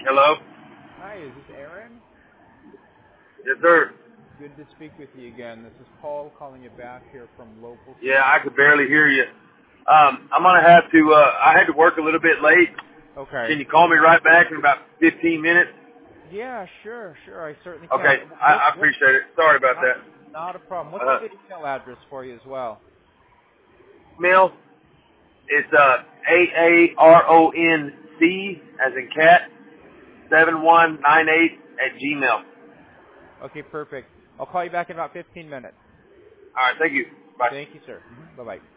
Hello? Hi, is this Aaron? Yes, sir. Good to speak with you again. This is Paul calling you back here from local. Yeah, I could barely hear you. I'm going to have to, I had to work a little bit late. Okay. Can you call me right back in about 15 minutes? Yeah, sure. I certainly Okay, can. I appreciate it. Sorry about that. Not a problem. What's a good email address for you as well? Mail, it's AARONC, as in cat, 7198 at Gmail. Okay, perfect. I'll call you back in about 15 minutes. All right, thank you. Bye. Thank you, sir. Bye-bye.